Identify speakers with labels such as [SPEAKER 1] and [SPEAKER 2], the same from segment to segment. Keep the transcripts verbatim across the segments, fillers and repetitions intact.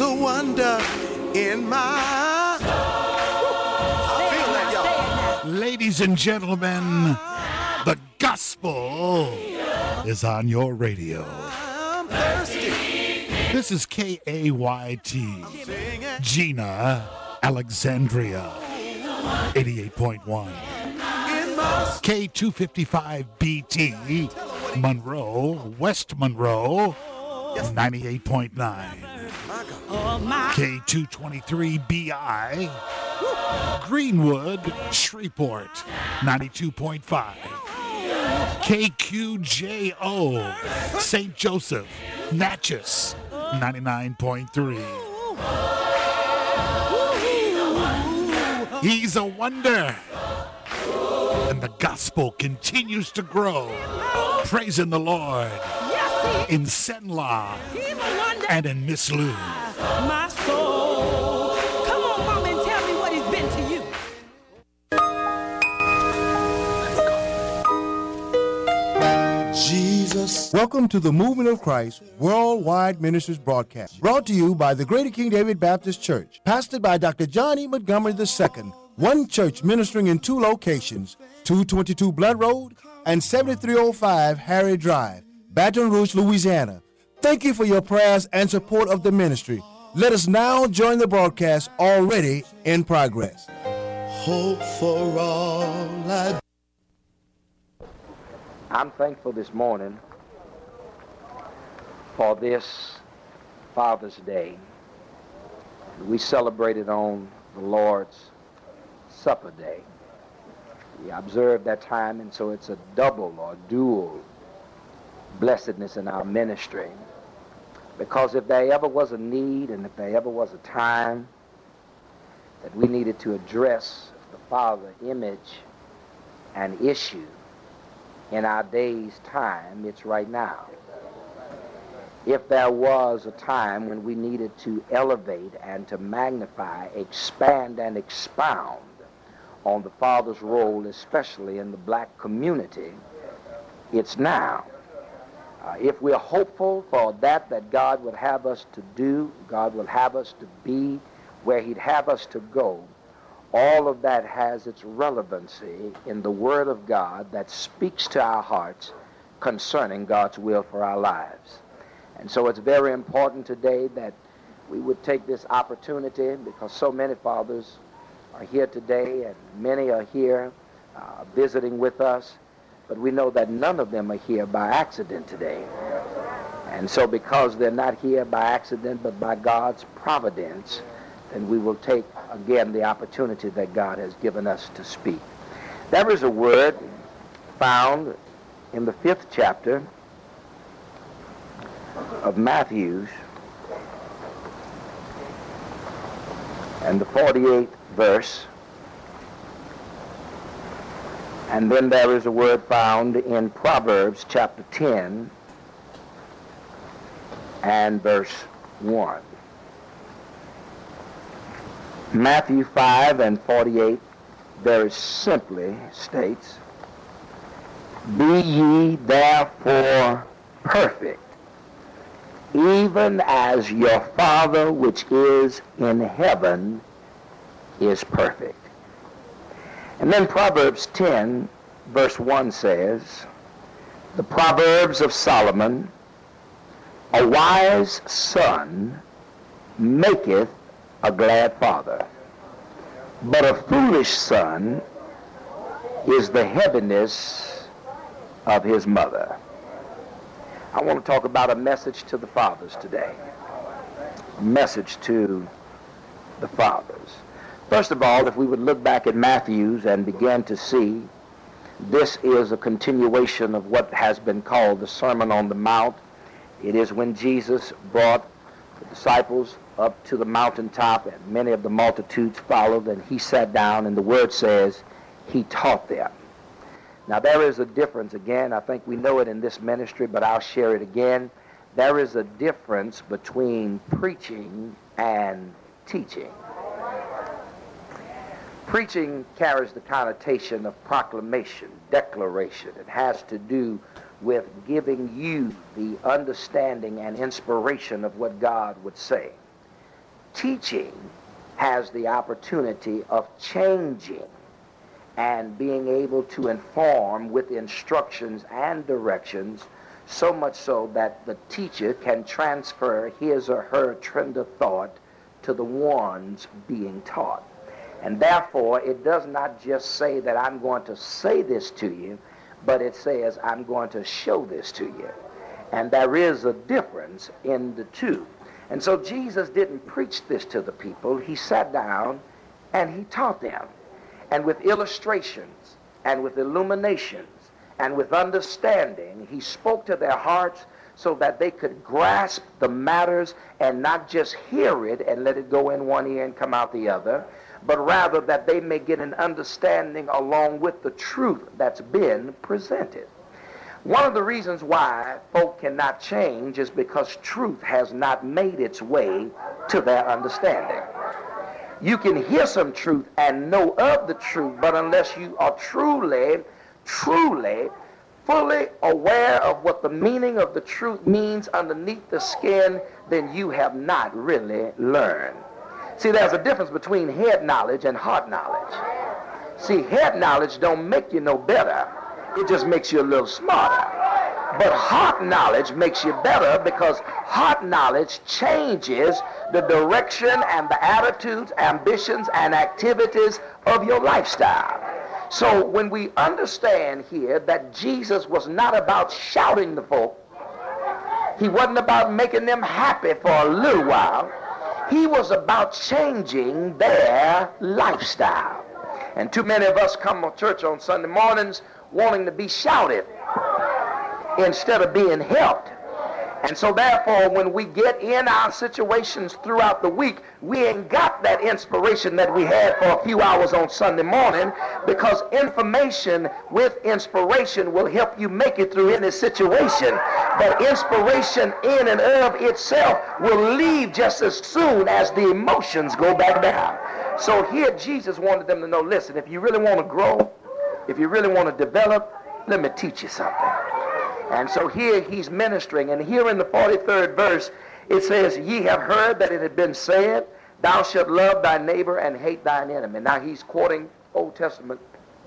[SPEAKER 1] a wonder in my soul. I feel that, y'all.
[SPEAKER 2] Ladies and gentlemen, the gospel is on your radio.
[SPEAKER 1] I'm thirsty.
[SPEAKER 2] This is K A Y T, Gina, Alexandria, eighty-eight point one. K two fifty-five B T, Monroe, West Monroe, ninety-eight point nine. K two twenty-three B I, Greenwood, Shreveport, ninety-two point five. K Q J O, Saint Joseph, Natchez, ninety-nine point three. He's a wonder. And the gospel continues to grow. Praising the Lord in Senla and in Miss Lou.
[SPEAKER 3] My soul. Come on, Mama, and tell me what he's been to you.
[SPEAKER 1] Jesus.
[SPEAKER 4] Welcome to the Movement of Christ Worldwide Ministries broadcast, brought to you by the Greater King David Baptist Church, pastored by Doctor John E. Montgomery the Second. One church ministering in two locations, two twenty-two Blood Road and seventy-three oh five Harry Drive, Baton Rouge, Louisiana. Thank you for your prayers and support of the ministry. Let us now join the broadcast already in progress.
[SPEAKER 1] Hope for all I.
[SPEAKER 5] I'm thankful this morning for this Father's Day. We celebrated on the Lord's Supper Day. We observe that time, and so it's a double or dual blessedness in our ministry. Because if there ever was a need, and if there ever was a time that we needed to address the Father image and issue in our day's time, it's right now. If there was a time when we needed to elevate and to magnify, expand and expound on the Father's role, especially in the black community, it's now. Uh, if we're hopeful for that that God would have us to do, God will have us to be where he'd have us to go, all of that has its relevancy in the Word of God that speaks to our hearts concerning God's will for our lives. And so it's very important today that we would take this opportunity, because so many fathers are here today, and many are here uh, visiting with us, but we know that none of them are here by accident today. And so because they're not here by accident, but by God's providence, then we will take, again, the opportunity that God has given us to speak. There is a word found in the fifth chapter of Matthew, and the forty-eighth verse. And then there is a word found in Proverbs chapter ten and verse one. Matthew five and forty-eight very simply states, "Be ye therefore perfect, even as your Father which is in heaven is perfect." And then Proverbs ten, verse one says, "The Proverbs of Solomon, a wise son maketh a glad father, but a foolish son is the heaviness of his mother." I want to talk about a message to the fathers today. A message to the fathers. First of all, if we would look back at Matthew's and begin to see, this is a continuation of what has been called the Sermon on the Mount. It is when Jesus brought the disciples up to the mountaintop, and many of the multitudes followed, and he sat down, and the word says he taught them. Now there is a difference, again, I think we know it in this ministry, but I'll share it again. There is a difference between preaching and teaching. Preaching carries the connotation of proclamation, declaration. It has to do with giving you the understanding and inspiration of what God would say. teaching has the opportunity of changing and being able to inform with instructions and directions, so much so that the teacher can transfer his or her trend of thought to the ones being taught. And therefore, it does not just say that I'm going to say this to you, but it says I'm going to show this to you. And there is a difference in the two. And so Jesus didn't preach this to the people. He sat down and he taught them. And with illustrations and with illuminations and with understanding, he spoke to their hearts so that they could grasp the matters and not just hear it and let it go in one ear and come out the other, but rather that they may get an understanding along with the truth that's been presented. One of the reasons why folk cannot change is because truth has not made its way to their understanding. You can hear some truth and know of the truth, but unless you are truly, truly, fully aware of what the meaning of the truth means underneath the skin, then you have not really learned. See, there's a difference between head knowledge and heart knowledge. See, head knowledge don't make you no better. It just makes you a little smarter. But heart knowledge makes you better, because heart knowledge changes the direction and the attitudes, ambitions, and activities of your lifestyle. So when we understand here that Jesus was not about shouting the folk, he wasn't about making them happy for a little while, he was about changing their lifestyle. And too many of us come to church on Sunday mornings wanting to be shouted instead of being helped. And so therefore, when we get in our situations throughout the week, we ain't got that inspiration that we had for a few hours on Sunday morning, because information with inspiration will help you make it through any situation. But inspiration in and of itself will leave just as soon as the emotions go back down. So here Jesus wanted them to know, listen, if you really want to grow, if you really want to develop, let me teach you something. And so here he's ministering, and here in the forty-third verse it says, ye have heard that it had been said, thou shalt love thy neighbor and hate thine enemy. Now he's quoting Old Testament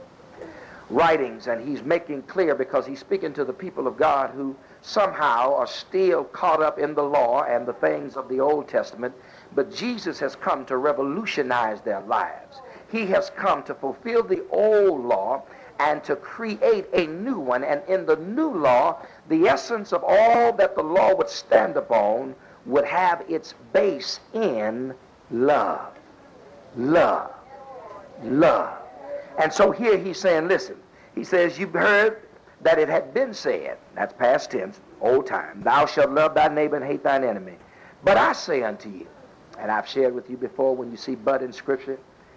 [SPEAKER 5] writings, and he's making clear, because he's speaking to the people of God who somehow are still caught up in the law and the things of the Old Testament. But Jesus has come to revolutionize their lives. He has come to fulfill the old law and to create a new one. And in the new law, the essence of all that the law would stand upon would have its base in love. Love. Love. And so here he's saying, listen, he says, you've heard that it had been said, that's past tense, old time, thou shalt love thy neighbor and hate thine enemy. But I say unto you, and I've shared with you before, when you see but in Scripture,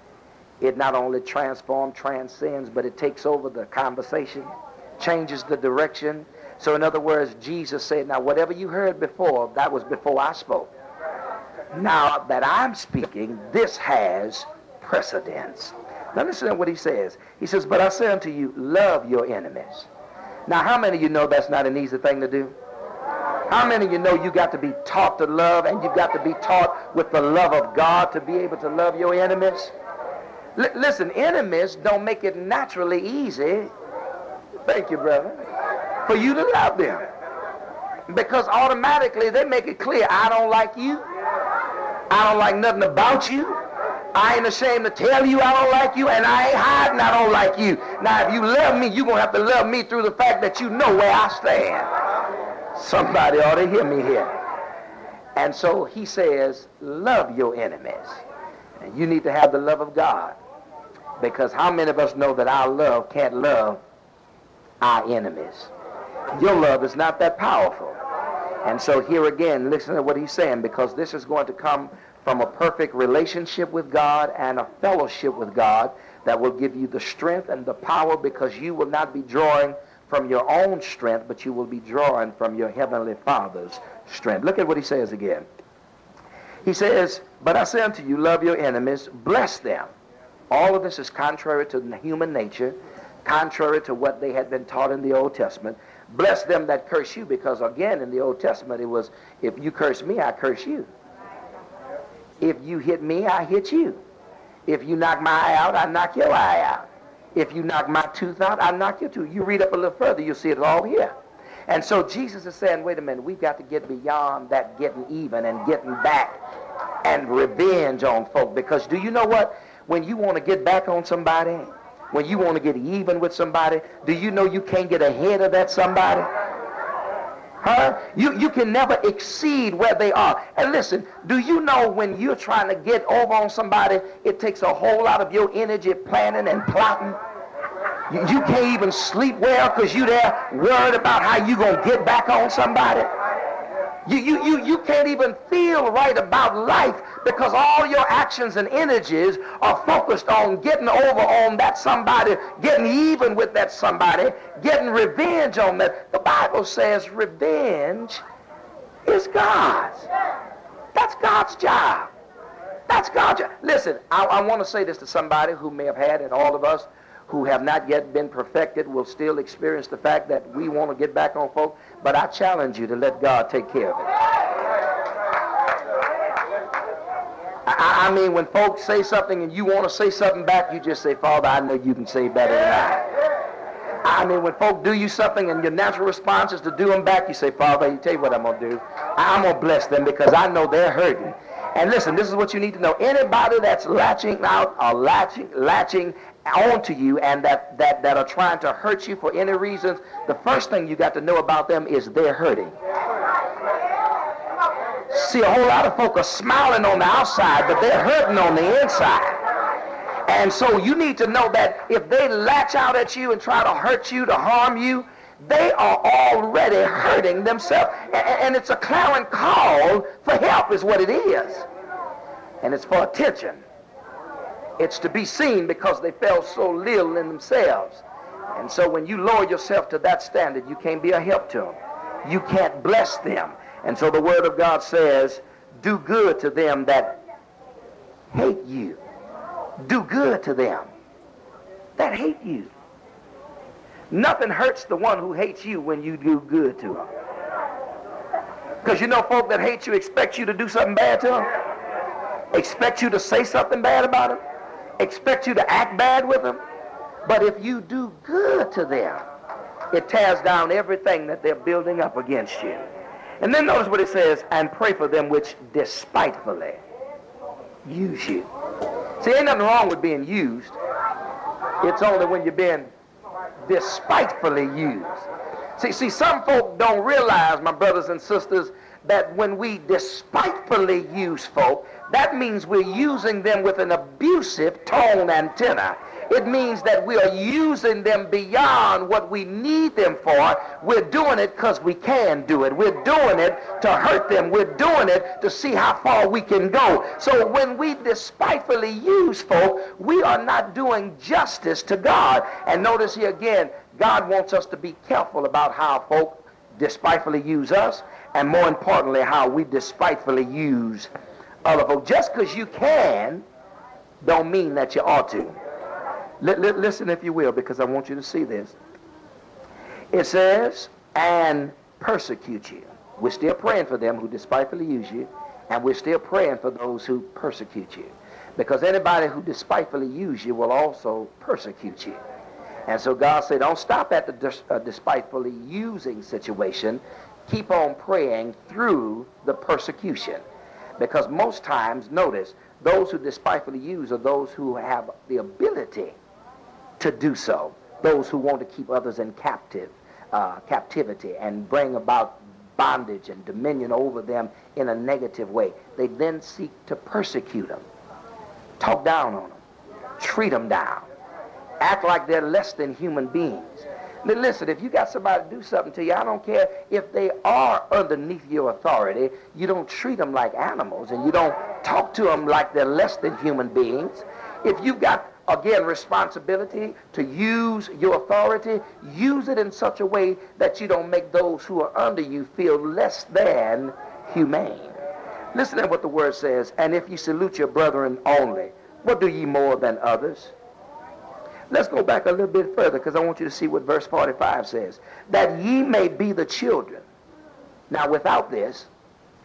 [SPEAKER 5] it not only transforms, transcends, but it takes over the conversation, changes the direction. So in other words, Jesus said, now whatever you heard before, that was before I spoke. Now that I'm speaking, this has precedence. Now listen to what he says. He says, but I say unto you, love your enemies. Now how many of you know that's not an easy thing to do? How many of you know you got to be taught to love, and you've got to be taught with the love of God to be able to love your enemies? L- listen, enemies don't make it naturally easy, thank you, brother, for you to love them. Because automatically they make it clear, I don't like you. I don't like nothing about you. I ain't ashamed to tell you I don't like you, and I ain't hiding I don't like you. Now, if you love me, you're going to have to love me through the fact that you know where I stand. Somebody ought to hear me here. And so he says, love your enemies. And you need to have the love of God. Because how many of us know that our love can't love our enemies? Your love is not that powerful. And so here again, listen to what he's saying, because this is going to come from a perfect relationship with God and a fellowship with God that will give you the strength and the power, because you will not be drawing from your own strength, but you will be drawing from your heavenly Father's strength. Look at what he says again. He says, but I say unto you, love your enemies, bless them. All of this is contrary to human nature, contrary to what they had been taught in the Old Testament. Bless them that curse you, because again, in the Old Testament, it was, if you curse me, I curse you. If you hit me, I hit you. If you knock my eye out, I knock your eye out. If you knock my tooth out, I knock your tooth. You read up a little further, you'll see it all here. And so Jesus is saying, wait a minute, we've got to get beyond that getting even and getting back and revenge on folk. Because do you know what? When you want to get back on somebody, when you want to get even with somebody, do you know you can't get ahead of that somebody? Huh? You, you can never exceed where they are. And listen, do you know when you're trying to get over on somebody, it takes a whole lot of your energy planning and plotting? You, you can't even sleep well because you're there worried about how you're going to get back on somebody. You, you, you, you can't even feel right about life because all your actions and energies are focused on getting over on that somebody, getting even with that somebody, getting revenge on that. The Bible says revenge is God's. That's God's job. That's God's job. Listen, I, I want to say this to somebody who may have had, and all of us who have not yet been perfected will still experience the fact that we want to get back on folk, but I challenge you to let God take care of it. I, I mean, when folks say something and you want to say something back, you just say, Father, I know you can say better than I. I mean, when folk do you something and your natural response is to do them back, you say, Father, you tell you what I'm going to do. I'm going to bless them because I know they're hurting. And listen, this is what you need to know. Anybody that's latching out or latching, latching onto you and that, that, that are trying to hurt you for any reasons, the first thing you got to know about them is they're hurting. See, a whole lot of folk are smiling on the outside, but they're hurting on the inside. And so you need to know that if they latch out at you and try to hurt you, to harm you, they are already hurting themselves. And it's a clarion call for help is what it is. And it's for attention. It's to be seen because they fell so little in themselves. And so when you lower yourself to that standard, you can't be a help to them. You can't bless them. And so the Word of God says, do good to them that hate you. Do good to them that hate you. Nothing hurts the one who hates you when you do good to them. Because you know folk that hate you expect you to do something bad to them. Expect you to say something bad about them. Expect you to act bad with them. But if you do good to them, it tears down everything that they're building up against you. And then notice what it says, and pray for them which despitefully use you. See, ain't nothing wrong with being used. It's only when you're being despitefully used. See, see, some folk don't realize, my brothers and sisters, that when we despitefully use folk, that means we're using them with an abusive tone and tenor. It means that we are using them beyond what we need them for. We're doing it because we can do it. We're doing it to hurt them. We're doing it to see how far we can go. So when we despitefully use folk, we are not doing justice to God. And notice here again, God wants us to be careful about how folk despitefully use us, and more importantly, how we despitefully use other folk. Just because you can don't mean that you ought to. L- l- listen, if you will, because I want you to see this. It says, and persecute you. We're still praying for them who despitefully use you, and we're still praying for those who persecute you. Because anybody who despitefully use you will also persecute you. And so God said, don't stop at the dis- uh, despitefully using situation. Keep on praying through the persecution. Because most times, notice, those who despitefully use are those who have the ability to do so. Those who want to keep others in captive, uh, captivity and bring about bondage and dominion over them in a negative way. They then seek to persecute them, talk down on them, treat them down, act like they're less than human beings. Now listen, if you got somebody do something to you, I don't care if they are underneath your authority, you don't treat them like animals and you don't talk to them like they're less than human beings. If you've got, again, responsibility to use your authority, use it in such a way that you don't make those who are under you feel less than humane. Listen to what the word says, and if you salute your brethren only, what do ye more than others? Let's go back a little bit further because I want you to see what verse forty-five says. That ye may be the children. Now without this,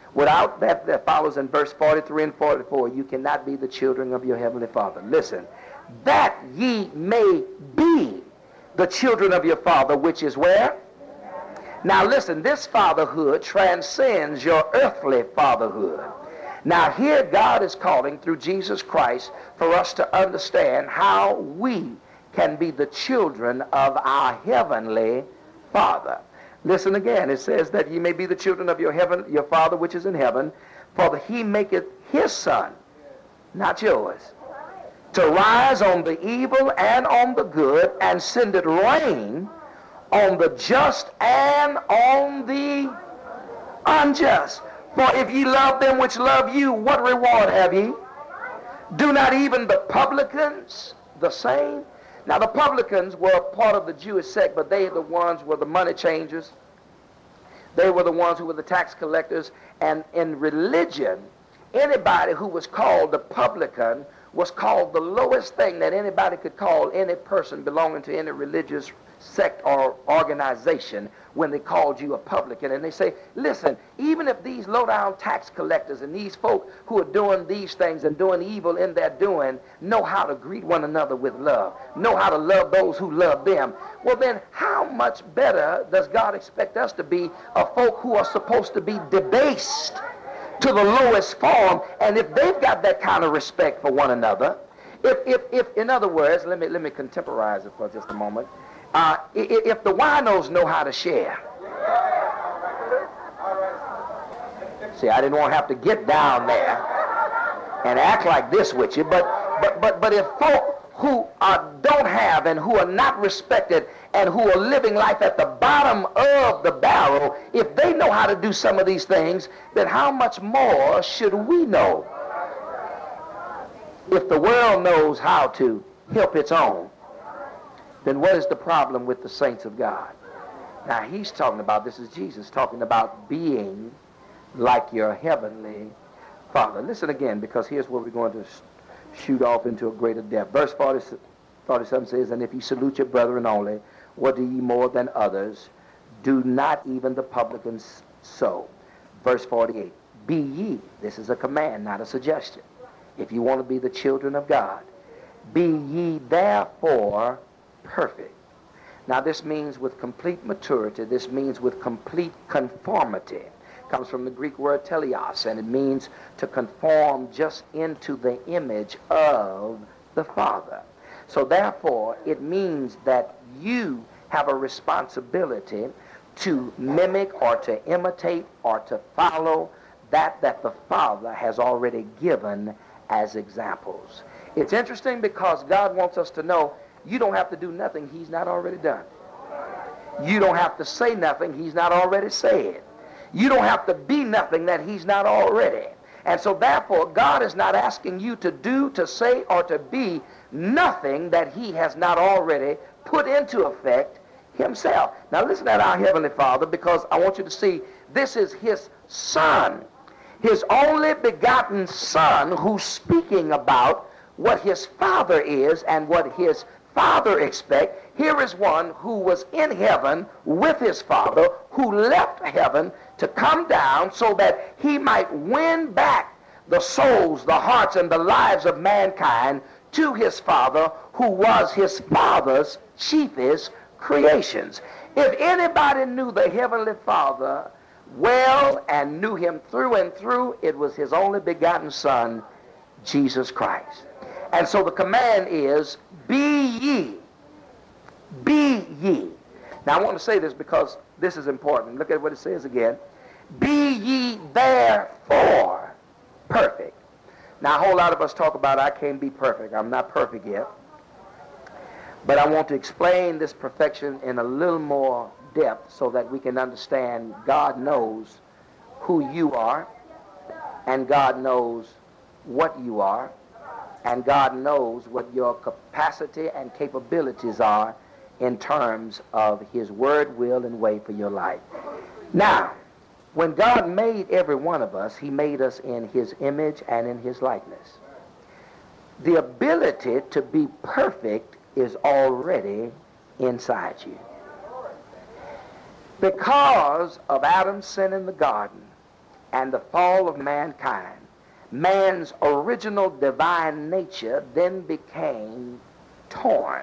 [SPEAKER 5] Without that, that follows in verse forty-three and forty-four, you cannot be the children of your heavenly Father. Listen, that ye may be the children of your Father, which is where? Now listen, this fatherhood transcends your earthly fatherhood. Now here God is calling through Jesus Christ for us to understand how we can be the children of our heavenly Father. Listen again, it says that ye may be the children of your heaven, your Father which is in heaven, for he maketh his sun, not yours, to rise on the evil and on the good, and sendeth rain on the just and on the unjust. For if ye love them which love you, what reward have ye? Do not even the publicans the same? Now the publicans were part of the Jewish sect, but they the ones were the money changers. They were the ones who were the tax collectors. And in religion, anybody who was called a publican was called the lowest thing that anybody could call any person belonging to any religious sect or organization when they called you a publican. And they say, listen, even if these low-down tax collectors and these folk who are doing these things and doing evil in their doing know how to greet one another with love, know how to love those who love them, well then how much better does God expect us to be, a folk who are supposed to be debased to the lowest form? And if they've got that kind of respect for one another, if, if, if in other words, let me, let me contemporize it for just a moment. Uh, if the winos know how to share. See, I didn't want to have to get down there and act like this with you, but but but but if folk who are, don't have and who are not respected and who are living life at the bottom of the barrel, if they know how to do some of these things, then how much more should we know? If the world knows how to help its own, then what is the problem with the saints of God? Now he's talking about, this is Jesus talking about being like your heavenly Father. Listen again, because here's where we're going to shoot off into a greater depth. Verse forty, forty-seven says, and if ye salute your brethren only, what do ye more than others? Do not even the publicans so. Verse forty-eight, be ye, this is a command, not a suggestion. If you want to be the children of God, be ye therefore perfect. Now this means with complete maturity. This means with complete conformity. It comes from the Greek word teleos, and it means to conform just into the image of the Father. So therefore it means that you have a responsibility to mimic or to imitate or to follow that that the Father has already given as examples. It's interesting because God wants us to know you don't have to do nothing he's not already done. You don't have to say nothing he's not already said. You don't have to be nothing that he's not already. And so therefore, God is not asking you to do, to say, or to be nothing that he has not already put into effect himself. Now listen at our Heavenly Father, because I want you to see this is his Son, his only begotten Son, who's speaking about what his Father is and what his Father expects. Here is one who was in heaven with his Father, who left heaven to come down so that he might win back the souls, the hearts, and the lives of mankind to his Father, who was his Father's chiefest creations. If anybody knew the Heavenly Father well and knew him through and through, it was his only begotten Son, Jesus Christ. And so the command is, be ye. Be ye. Now I want to say this because this is important. Look at what it says again. Be ye therefore perfect. Now a whole lot of us talk about I can't be perfect. I'm not perfect yet. But I want to explain this perfection in a little more depth so that we can understand God knows who you are, and God knows what you are, and God knows what your capacity and capabilities are in terms of his word, will, and way for your life. Now, when God made every one of us, he made us in his image and in his likeness. The ability to be perfect is already inside you. Because of Adam's sin in the garden, and the fall of mankind, man's original divine nature then became torn,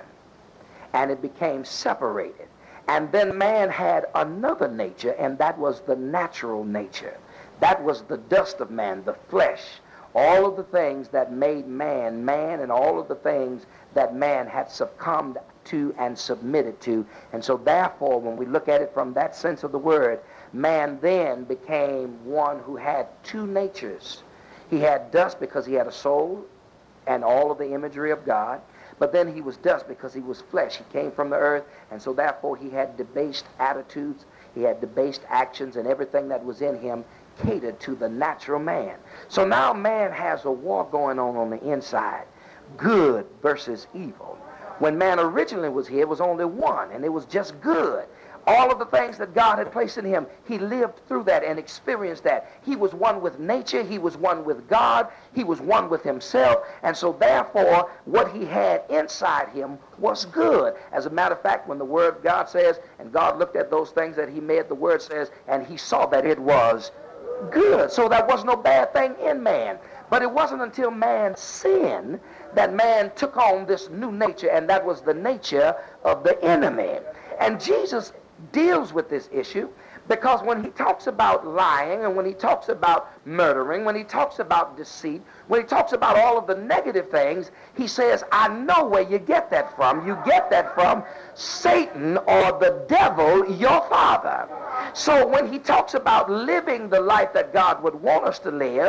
[SPEAKER 5] and it became separated. And then man had another nature, and that was the natural nature. That was the dust of man, the flesh, all of the things that made man man, and all of the things that man had succumbed to and submitted to. And so therefore, when we look at it from that sense of the word, man then became one who had two natures. He had dust because he had a soul and all of the imagery of God, but then he was dust because he was flesh. He came from the earth, and so therefore he had debased attitudes, he had debased actions, and everything that was in him catered to the natural man. So now man has a war going on on the inside, good versus evil. When man originally was here, it was only one, and it was just good. All of the things that God had placed in him, he lived through that and experienced that. He was one with nature, he was one with God, he was one with himself, and so therefore what he had inside him was good. As a matter of fact, when the word of God says, and God looked at those things that he made, the word says, and he saw that it was good. So there was no bad thing in man. But it wasn't until man sinned that man took on this new nature, and that was the nature of the enemy. And Jesus deals with this issue because when he talks about lying, and when he talks about murdering, when he talks about deceit, when he talks about all of the negative things, he says, I know where you get that from. You get that from Satan or the devil, your father. So when he talks about living the life that God would want us to live,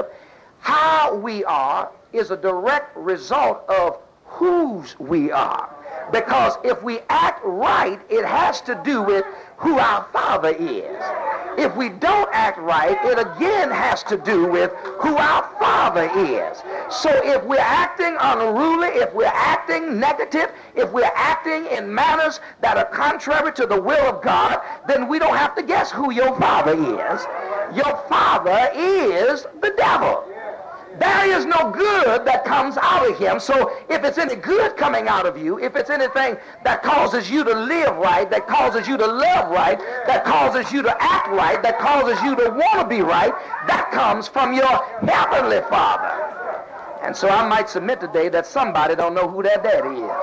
[SPEAKER 5] how we are is a direct result of whose we are. Because if we act right, it has to do with who our Father is. If we don't act right, it again has to do with who our Father is. So if we're acting unruly, if we're acting negative, if we're acting in manners that are contrary to the will of God, then we don't have to guess who your Father is. Your Father is the devil. There is no good that comes out of him. So if it's any good coming out of you, if it's anything that causes you to live right, that causes you to love right, that causes you to act right, that causes you to want to be right, that comes from your heavenly Father. And so I might submit today that somebody don't know who their daddy is.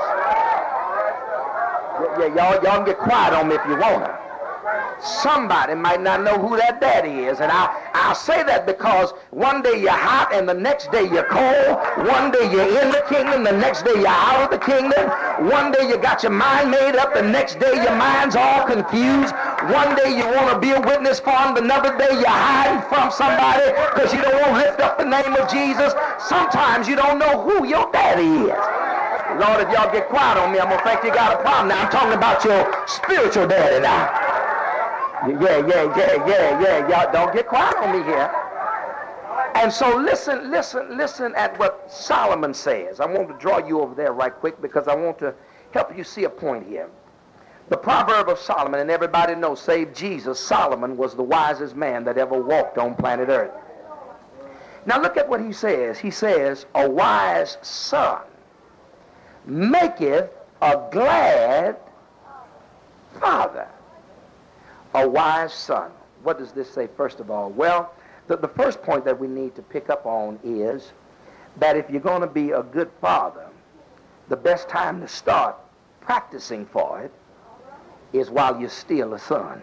[SPEAKER 5] Yeah, yeah, y'all, y'all can get quiet on me if you want to. Somebody might not know who that daddy is. And I, I'll say that because one day you're hot and the next day you're cold. One day you're in the kingdom, the next day you're out of the kingdom. One day you got your mind made up, the next day your mind's all confused. One day you want to be a witness for him, another day you're hiding from somebody because you don't want to lift up the name of Jesus. Sometimes you don't know who your daddy is. Lord, if y'all get quiet on me, I'm going to think you got a problem. Now I'm talking about your spiritual daddy now. Yeah, yeah, yeah, yeah, yeah. Y'all don't get quiet on me here. And so listen, listen, listen at what Solomon says. I want to draw you over there right quick because I want to help you see a point here. The proverb of Solomon, and everybody knows, save Jesus, Solomon was the wisest man that ever walked on planet Earth. Now look at what he says. He says, a wise son maketh a glad father. A wise son. What does this say first of all? Well, the, the first point that we need to pick up on is that if you're going to be a good father, the best time to start practicing for it is while you're still a son.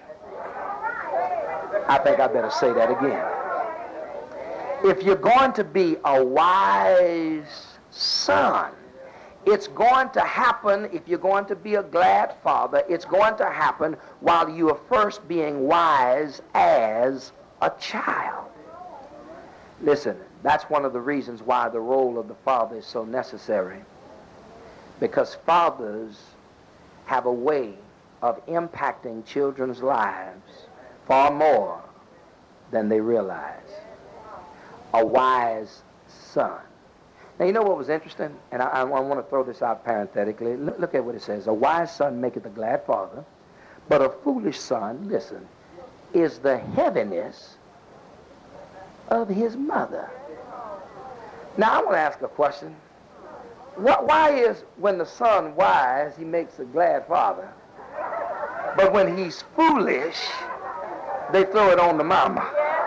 [SPEAKER 5] I think I better say that again. If you're going to be a wise son, it's going to happen, if you're going to be a glad father, it's going to happen while you are first being wise as a child. Listen, that's one of the reasons why the role of the father is so necessary. Because fathers have a way of impacting children's lives far more than they realize. A wise son. Now, you know what was interesting? And I, I want to throw this out parenthetically. Look, look at what it says. A wise son maketh a glad father, but a foolish son, listen, is the heaviness of his mother. Now, I want to ask a question. What, why is when the son wise, he makes a glad father, but when he's foolish, they throw it on the mama?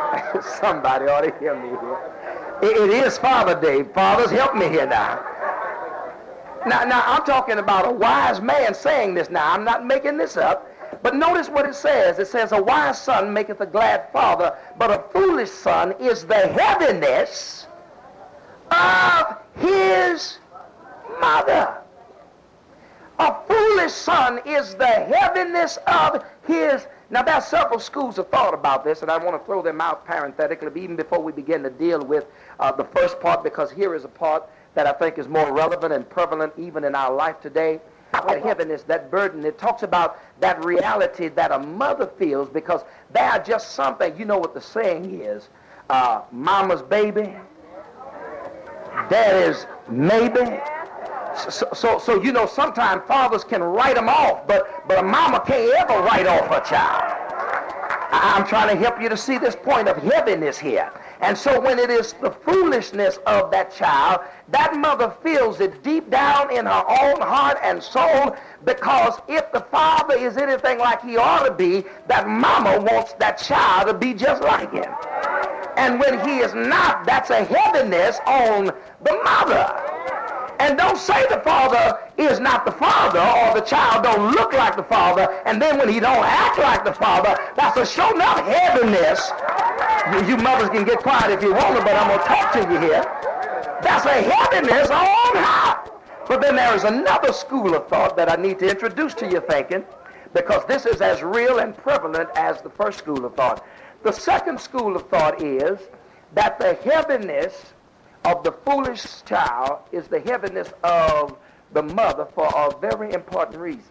[SPEAKER 5] Somebody ought to hear me here. It, it is Father Day. Fathers, help me here now. Now, now, I'm talking about a wise man saying this now. I'm not making this up. But notice what it says. It says, a wise son maketh a glad father, but a foolish son is the heaviness of his mother. A foolish son is the heaviness of his. Now, there are several schools of thought about this, and I want to throw them out parenthetically, even before we begin to deal with uh, the first part, because here is a part that I think is more relevant and prevalent even in our life today. That heaviness, that burden, it talks about that reality that a mother feels, because they are just something. You know what the saying is, uh, mama's baby, daddy's maybe. So, so, so, you know, sometimes fathers can write them off, but, but a mama can't ever write off her child. I'm trying to help you to see this point of heaviness here. And so when it is the foolishness of that child, that mother feels it deep down in her own heart and soul, because if the father is anything like he ought to be, that mama wants that child to be just like him. And when he is not, that's a heaviness on the mother. And don't say the father is not the father, or the child don't look like the father, and then when he don't act like the father, that's a sure enough heaviness. You, you mothers can get quiet if you want to, but I'm going to talk to you here. That's a heaviness on her. But then there is another school of thought that I need to introduce to your thinking, because this is as real and prevalent as the first school of thought. The second school of thought is that the heaviness of the foolish child is the heaviness of the mother for a very important reason.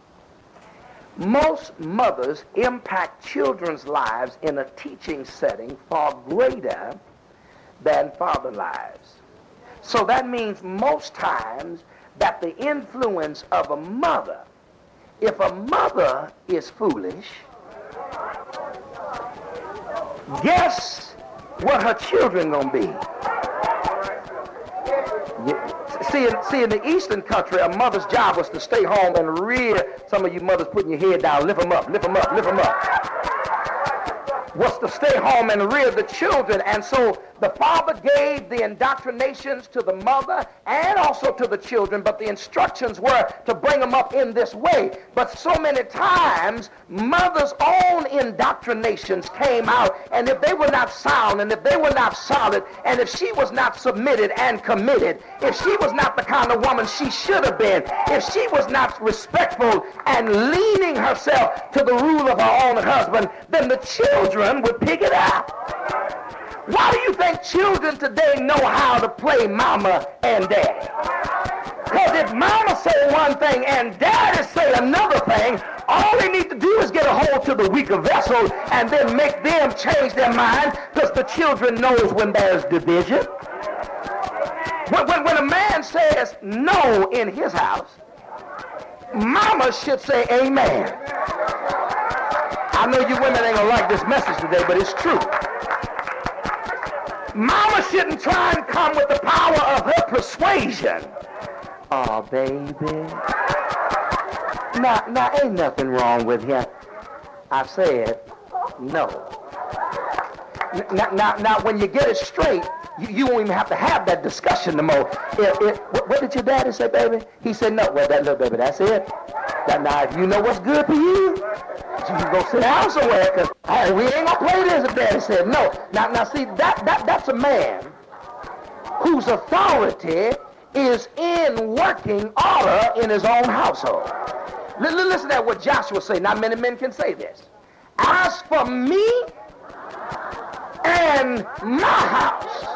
[SPEAKER 5] Most mothers impact children's lives in a teaching setting far greater than father lives. So that means most times that the influence of a mother, if a mother is foolish, guess what her children gonna be? See in, see, in the Eastern country, a mother's job was to stay home and rear. Some of you mothers putting your head down, lift them up, lift them up, lift them up. Was to stay home and rear the children. And so the father gave the indoctrinations to the mother and also to the children, but the instructions were to bring them up in this way. But so many times, mothers' own indoctrinations came out, and if they were not sound, and if they were not solid, and if she was not submitted and committed, if she was not the kind of woman she should have been, if she was not respectful and leaning herself to the rule of her own husband, then the children would pick it up. Why do you think children today know how to play mama and daddy? Because if mama say one thing and daddy say another thing, all they need to do is get a hold to the weaker vessel and then make them change their mind, because the children knows when there's division. When, when, when a man says no in his house, mama should say amen. I know you women ain't gonna like this message today, but it's true. Mama shouldn't try and come with the power of her persuasion. Oh, baby. Now, now, ain't nothing wrong with him. I said no. Now, now, now when you get it straight, you, you won't even have to have that discussion no more. If, if, what, what did your daddy say, baby? He said no. Well, that little baby, that's it. Now, now, if you know what's good for you, you can go sit down somewhere, because hey, we ain't gonna play this if daddy said no. Now, now see, that, that that's a man whose authority is in working order in his own household. L- listen to what Joshua said. Not many men can say this. As for me and my house,